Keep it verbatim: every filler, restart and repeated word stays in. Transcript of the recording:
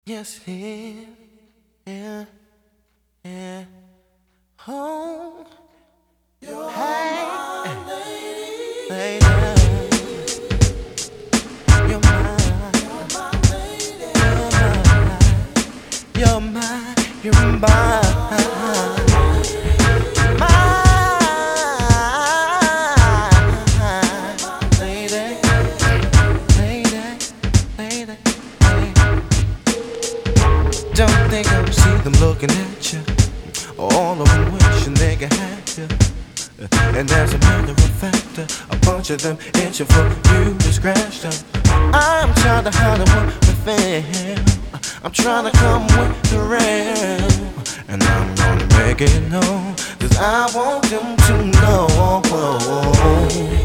Yes, here, yeah, yeah. Oh, hey, lady, you're mine, you're mine, you're mine, you're mine, mine, lady, lady, lady, lady. Don't think I'm see them looking at you. All of them wishing they could have you. And as a matter of fact, a bunch of them itching for you to scratch them. I'm trying to holler with them. I'm trying to come with the real. And I'm gonna make it known, 'cause I want them to know.